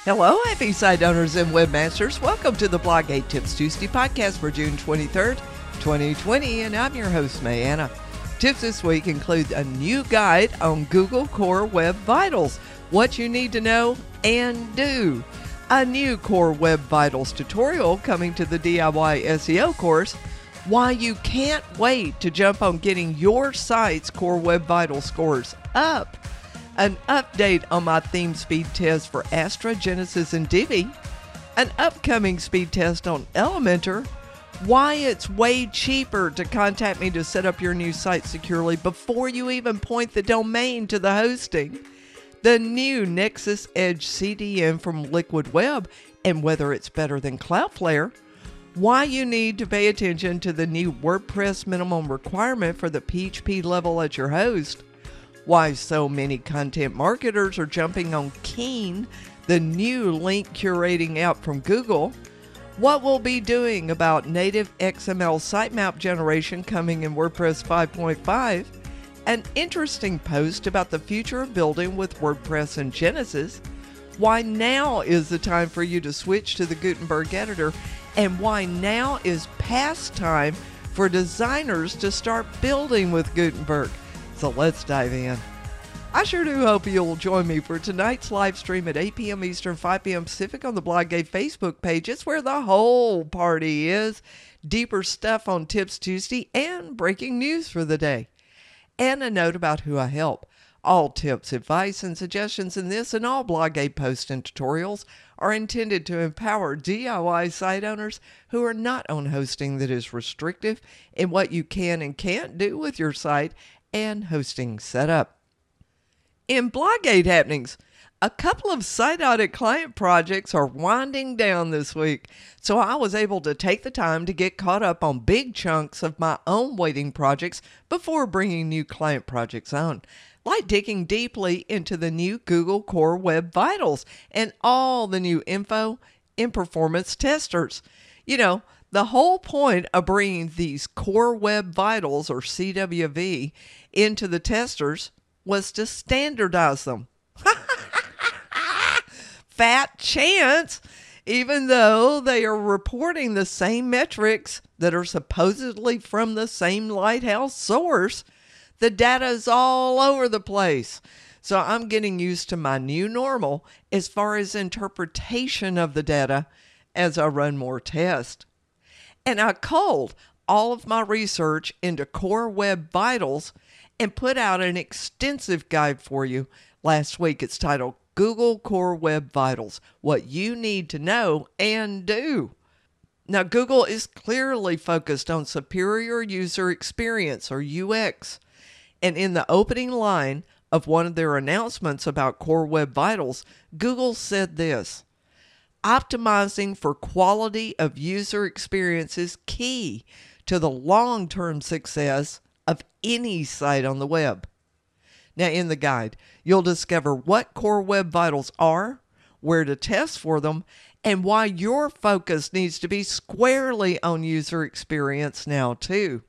Hello, happy site owners and webmasters. Welcome to the Blogate Tips Tuesday podcast for June 23rd, 2020, and I'm your host, Mayanna. Tips this week include a new guide on Google Core Web Vitals, what you need to know and do, a new Core Web Vitals tutorial coming to the DIY SEO course, why you can't wait to jump on getting your site's Core Web Vitals scores up, an update on my theme speed test for Astra, Genesis, and Divi, an upcoming speed test on Elementor, why it's way cheaper to contact me to set up your new site securely before you even point the domain to the hosting, the new Nexus Edge CDN from Liquid Web and whether it's better than Cloudflare, why you need to pay attention to the new WordPress minimum requirement for the PHP level at your host, why so many content marketers are jumping on Keen, the new link curating app from Google, what we'll be doing about native XML sitemap generation coming in WordPress 5.5, an interesting post about the future of building with WordPress and Genesis, why now is the time for you to switch to the Gutenberg editor, and why now is past time for designers to start building with Gutenberg. So let's dive in. I sure do hope you'll join me for tonight's live stream at 8 p.m. Eastern, 5 p.m. Pacific on the Blogate Facebook page. It's where the whole party is. Deeper stuff on Tips Tuesday and breaking news for the day. And a note about who I help. All tips, advice, and suggestions in this and all Blogate posts and tutorials are intended to empower DIY site owners who are not on hosting that is restrictive in what you can and can't do with your site and hosting setup. In Blogate happenings, a couple of site audit client projects are winding down this week, so I was able to take the time to get caught up on big chunks of my own waiting projects before bringing new client projects on, like digging deeply into the new Google Core Web Vitals and all the new info in Performance Testers. You know, the whole point of bringing these Core Web Vitals, or CWV, into the testers was to standardize them. Fat chance! Even though they are reporting the same metrics that are supposedly from the same Lighthouse source, the data is all over the place. So I'm getting used to my new normal as far as interpretation of the data as I run more tests. And I culled all of my research into Core Web Vitals and put out an extensive guide for you last week. It's titled Google Core Web Vitals, What You Need to Know and Do. Now, Google is clearly focused on superior user experience, or UX. And in the opening line of one of their announcements about Core Web Vitals, Google said this: optimizing for quality of user experience is key to the long-term success of any site on the web. Now, in the guide, you'll discover what Core Web Vitals are, where to test for them, and why your focus needs to be squarely on user experience now, too.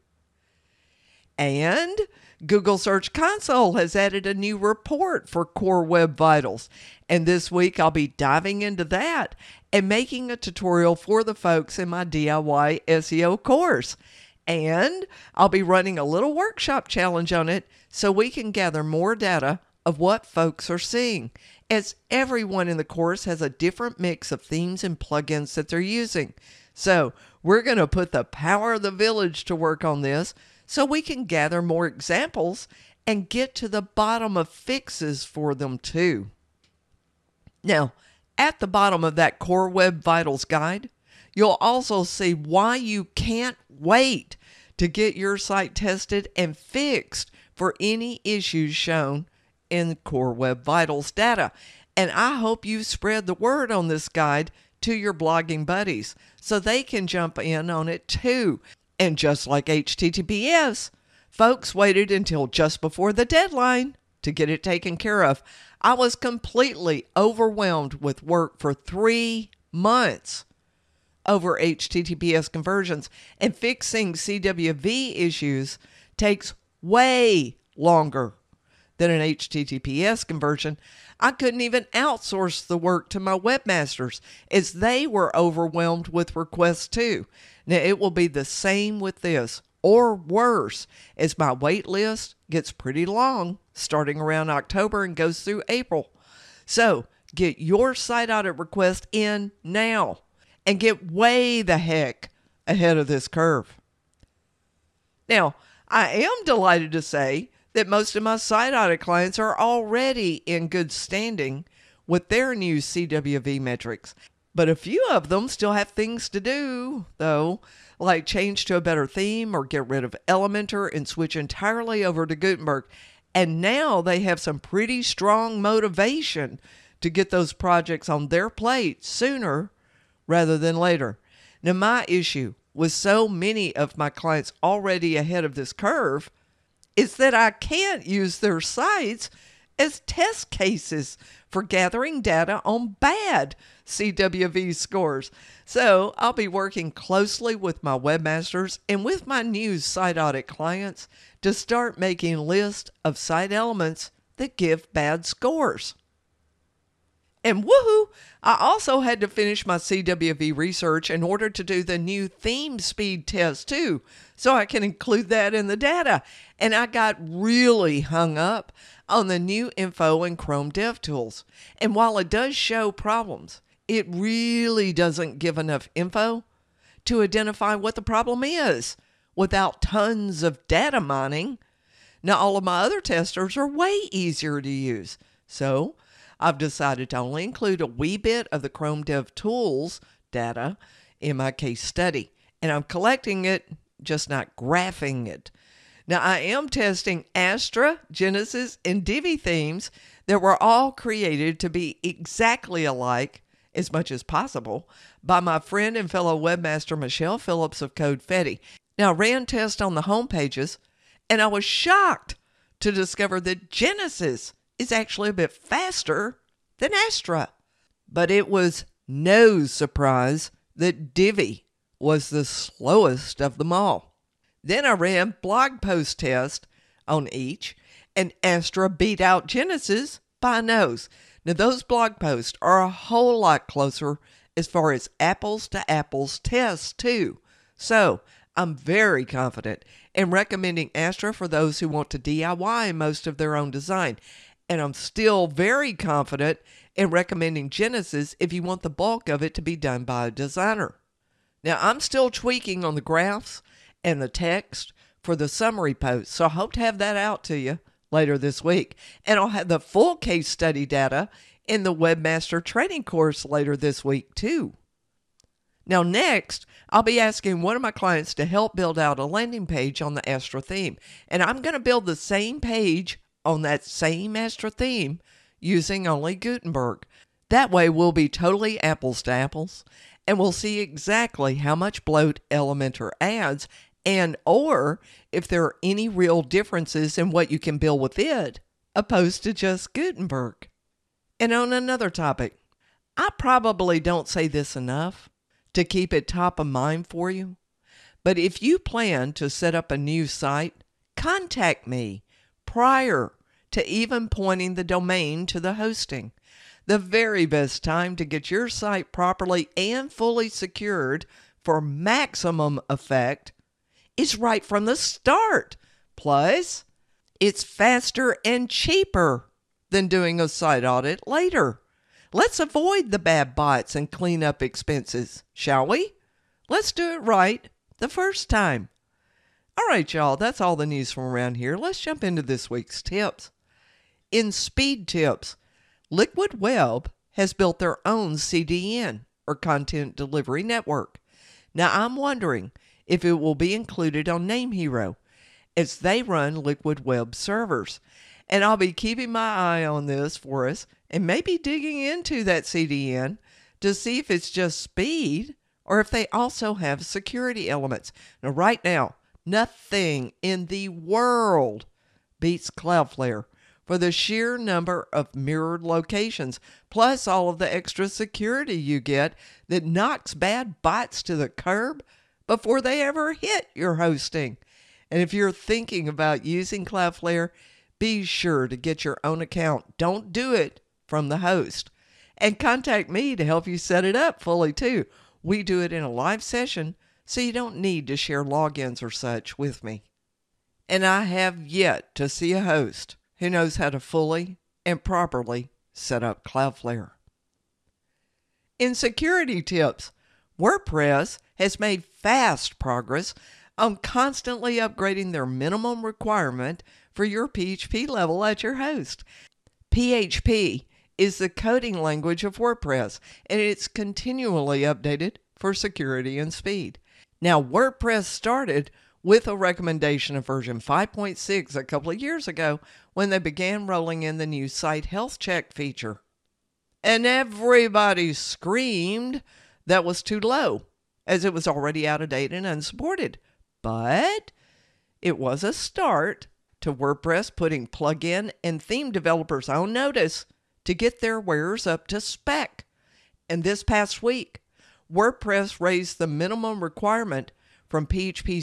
And Google Search Console has added a new report for Core Web Vitals, and this week I'll be diving into that and making a tutorial for the folks in my DIY SEO course. And I'll be running a little workshop challenge on it so we can gather more data of what folks are seeing, as everyone in the course has a different mix of themes and plugins that they're using. So we're going to put the power of the village to work on this so we can gather more examples and get to the bottom of fixes for them too. Now, at the bottom of that Core Web Vitals guide, you'll also see why you can't wait to get your site tested and fixed for any issues shown in Core Web Vitals data. And I hope you spread the word on this guide to your blogging buddies so they can jump in on it too. And just like HTTPS, folks waited until just before the deadline to get it taken care of. I was completely overwhelmed with work for 3 months over HTTPS conversions, and fixing CWV issues takes way longer than an HTTPS conversion, I couldn't even outsource the work to my webmasters as they were overwhelmed with requests too. Now, it will be the same with this, or worse, as my wait list gets pretty long starting around October and goes through April. So get your site audit request in now and get way the heck ahead of this curve. Now, I am delighted to say that most of my site audit clients are already in good standing with their new CWV metrics. But a few of them still have things to do, though, like change to a better theme or get rid of Elementor and switch entirely over to Gutenberg. And now they have some pretty strong motivation to get those projects on their plate sooner rather than later. Now, my issue with so many of my clients already ahead of this curve is that I can't use their sites as test cases for gathering data on bad CWV scores. So I'll be working closely with my webmasters and with my new site audit clients to start making lists of site elements that give bad scores. And woohoo, I also had to finish my CWV research in order to do the new theme speed test too, so I can include that in the data. And I got really hung up on the new info in Chrome DevTools. And while it does show problems, it really doesn't give enough info to identify what the problem is without tons of data mining. Now, all of my other testers are way easier to use. So I've decided to only include a wee bit of the Chrome DevTools data in my case study. And I'm collecting it, just not graphing it. Now, I am testing Astra, Genesis, and Divi themes that were all created to be exactly alike, as much as possible, by my friend and fellow webmaster Michelle Phillips of CodeFetti. Now, I ran tests on the home pages, and I was shocked to discover that Genesis is actually a bit faster than Astra. But it was no surprise that Divi was the slowest of them all. Then I ran blog post tests on each, and Astra beat out Genesis by a nose. Now, those blog posts are a whole lot closer as far as apples to apples tests too. So I'm very confident in recommending Astra for those who want to DIY most of their own design. And I'm still very confident in recommending Genesis if you want the bulk of it to be done by a designer. Now, I'm still tweaking on the graphs and the text for the summary post, so I hope to have that out to you later this week. And I'll have the full case study data in the Webmaster Training course later this week too. Now, next, I'll be asking one of my clients to help build out a landing page on the Astra theme. And I'm going to build the same page on that same Astra theme using only Gutenberg. That way we'll be totally apples to apples, and we'll see exactly how much bloat Elementor adds, and or if there are any real differences in what you can build with it, opposed to just Gutenberg. And on another topic, I probably don't say this enough to keep it top of mind for you, but if you plan to set up a new site, contact me prior to even pointing the domain to the hosting. The very best time to get your site properly and fully secured for maximum effect is right from the start. Plus, it's faster and cheaper than doing a site audit later. Let's avoid the bad bots and cleanup expenses, shall we? Let's do it right the first time. All right, y'all, that's all the news from around here. Let's jump into this week's tips. In speed tips, Liquid Web has built their own CDN, or Content Delivery Network. Now, I'm wondering if it will be included on NameHero, as they run Liquid Web servers. And I'll be keeping my eye on this for us and maybe digging into that CDN to see if it's just speed or if they also have security elements. Now, right now, nothing in the world beats Cloudflare for the sheer number of mirrored locations, plus all of the extra security you get that knocks bad bots to the curb before they ever hit your hosting. And if you're thinking about using Cloudflare, be sure to get your own account. Don't do it from the host. And contact me to help you set it up fully too. We do it in a live session, so you don't need to share logins or such with me. And I have yet to see a host who knows how to fully and properly set up Cloudflare. In security tips, WordPress has made fast progress on constantly upgrading their minimum requirement for your PHP level at your host. PHP is the coding language of WordPress, and it's continually updated for security and speed. Now, WordPress started with a recommendation of version 5.6 a couple of years ago when they began rolling in the new site health check feature. And everybody screamed that was too low, as it was already out of date and unsupported. But it was a start to WordPress putting plugin and theme developers on notice to get their wares up to spec. And this past week, WordPress raised the minimum requirement from PHP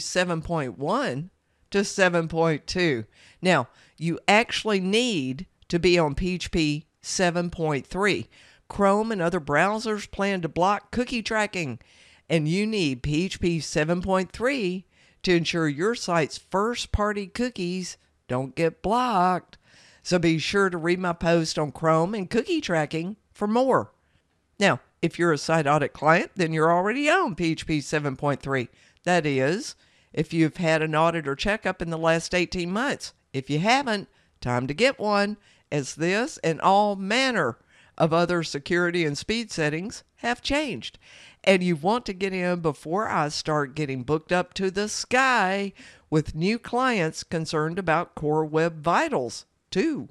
7.1 to 7.2. Now, you actually need to be on PHP 7.3. Chrome and other browsers plan to block cookie tracking, and you need PHP 7.3 to ensure your site's first-party cookies don't get blocked. So be sure to read my post on Chrome and cookie tracking for more. Now, if you're a site audit client, then you're already on PHP 7.3. That is, if you've had an audit or checkup in the last 18 months. If you haven't, time to get one, as this and all manner of other security and speed settings have changed. And you want to get in before I start getting booked up to the sky with new clients concerned about Core Web Vitals, too.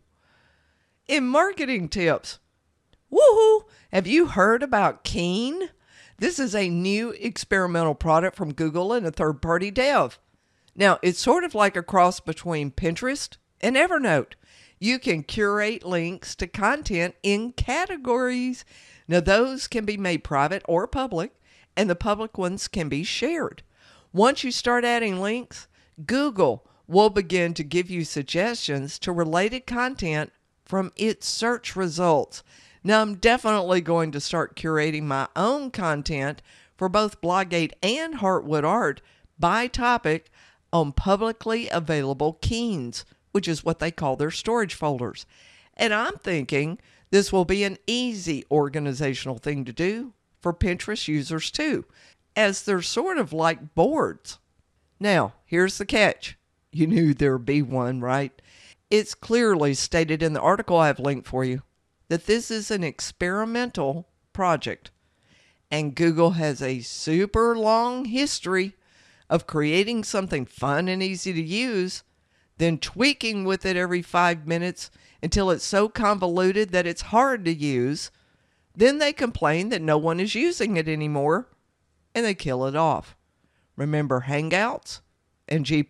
In marketing tips, woohoo! Have you heard about Keen? This is a new experimental product from Google and a third-party dev. Now, it's sort of like a cross between Pinterest and Evernote. You can curate links to content in categories. Now, those can be made private or public, and the public ones can be shared. Once you start adding links, Google will begin to give you suggestions to related content from its search results. Now, I'm definitely going to start curating my own content for both Bloggate and Heartwood Art by topic on publicly available keens, which is what they call their storage folders. And I'm thinking this will be an easy organizational thing to do for Pinterest users too, as they're sort of like boards. Now, here's the catch. You knew there'd be one, right? It's clearly stated in the article I've linked for you that this is an experimental project, and Google has a super long history of creating something fun and easy to use, then tweaking with it every 5 minutes until it's so convoluted that it's hard to use. Then they complain that no one is using it anymore, and they kill it off. Remember Hangouts and G+?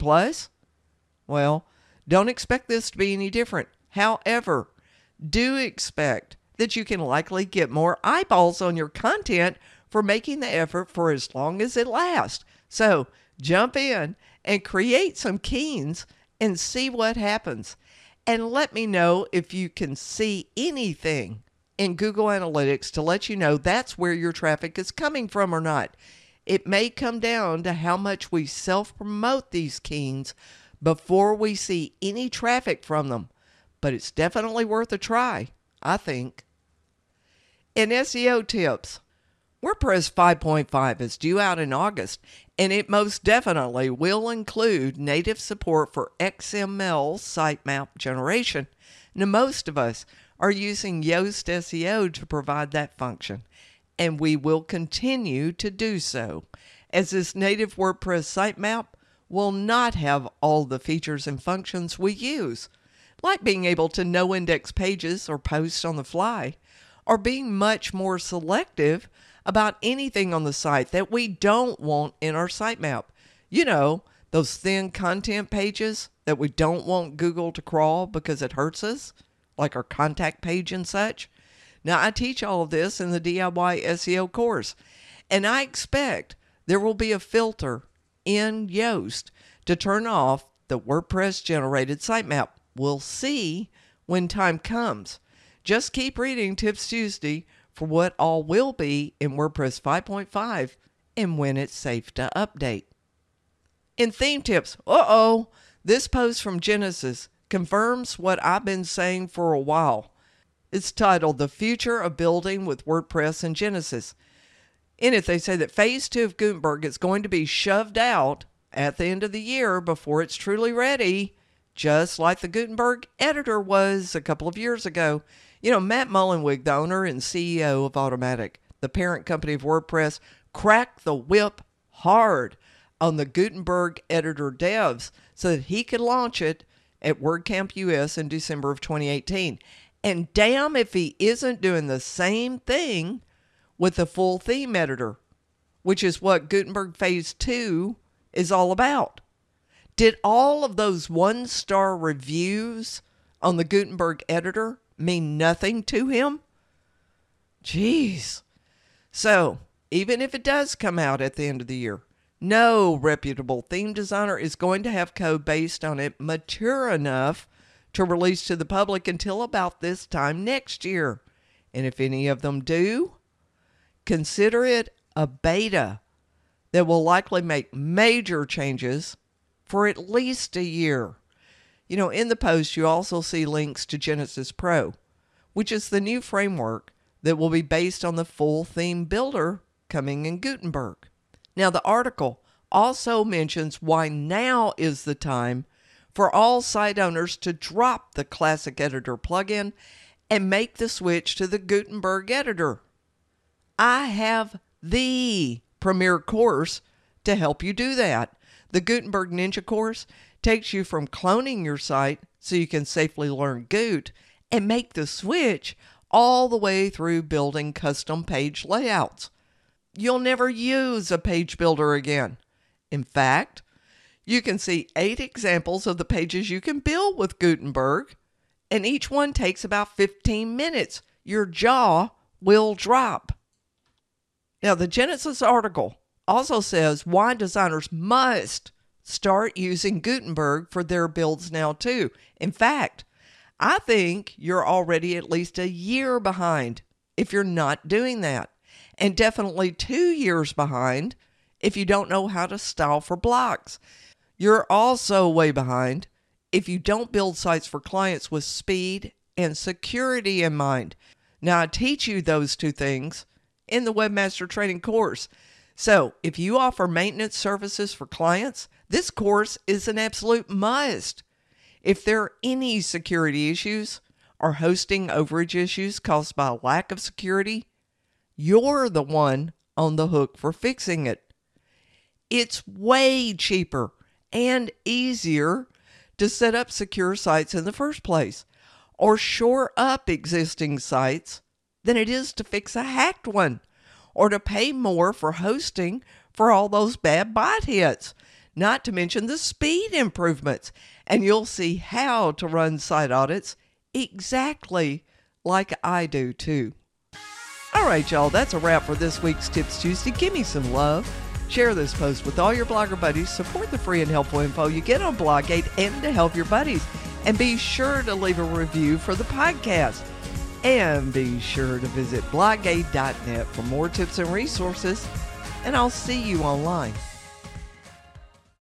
Well, don't expect this to be any different. However, do expect that you can likely get more eyeballs on your content for making the effort for as long as it lasts. So jump in and create some keens and see what happens. And let me know if you can see anything in Google Analytics to let you know that's where your traffic is coming from or not. It may come down to how much we self-promote these keens before we see any traffic from them. But it's definitely worth a try, I think. In SEO tips, WordPress 5.5 is due out in August, and it most definitely will include native support for XML sitemap generation. Now, most of us are using Yoast SEO to provide that function, and we will continue to do so, as this native WordPress sitemap will not have all the features and functions we use, like being able to no-index pages or post on the fly, or being much more selective about anything on the site that we don't want in our sitemap. You know, those thin content pages that we don't want Google to crawl because it hurts us, like our contact page and such. Now, I teach all of this in the DIY SEO course, and I expect there will be a filter in Yoast to turn off the WordPress generated sitemap. We'll see when time comes. Just keep reading Tips Tuesday for what all will be in WordPress 5.5 and when it's safe to update. In theme tips, this post from Genesis confirms what I've been saying for a while. It's titled The Future of Building with WordPress and Genesis. In it, they say that Phase 2 of Gutenberg is going to be shoved out at the end of the year before it's truly ready, just like the Gutenberg editor was a couple of years ago. Matt Mullenweg, the owner and CEO of Automattic, the parent company of WordPress, cracked the whip hard on the Gutenberg editor devs so that he could launch it at WordCamp US in December of 2018. And damn if he isn't doing the same thing with the full theme editor, which is what Gutenberg Phase 2 is all about. Did all of those 1-star reviews on the Gutenberg editor mean nothing to him? Jeez. So, even if it does come out at the end of the year, no reputable theme designer is going to have code based on it mature enough to release to the public until about this time next year. And if any of them do, consider it a beta that will likely make major changes for at least a year. In the post, you also see links to Genesis Pro, which is the new framework that will be based on the full theme builder coming in Gutenberg. Now, the article also mentions why now is the time for all site owners to drop the Classic Editor plugin and make the switch to the Gutenberg editor. I have the premier course to help you do that. The Gutenberg Ninja course takes you from cloning your site so you can safely learn Gut and make the switch all the way through building custom page layouts. You'll never use a page builder again. In fact, you can see 8 examples of the pages you can build with Gutenberg, and each one takes about 15 minutes. Your jaw will drop. Now, the Genesis article also says why designers must start using Gutenberg for their builds now too. In fact, I think you're already at least a year behind if you're not doing that, and definitely 2 years behind if you don't know how to style for blocks. You're also way behind if you don't build sites for clients with speed and security in mind. Now, I teach you those 2 things in the Webmaster Training course. So, if you offer maintenance services for clients, this course is an absolute must. If there are any security issues or hosting overage issues caused by a lack of security, you're the one on the hook for fixing it. It's way cheaper and easier to set up secure sites in the first place or shore up existing sites than it is to fix a hacked one or to pay more for hosting for all those bad bot hits, not to mention the speed improvements. And you'll see how to run site audits exactly like I do too. All right, y'all, that's a wrap for this week's Tips Tuesday. Give me some love. Share this post with all your blogger buddies. Support the free and helpful info you get on Bloggate and to help your buddies. And be sure to leave a review for the podcast. And be sure to visit bloggate.net for more tips and resources. And I'll see you online.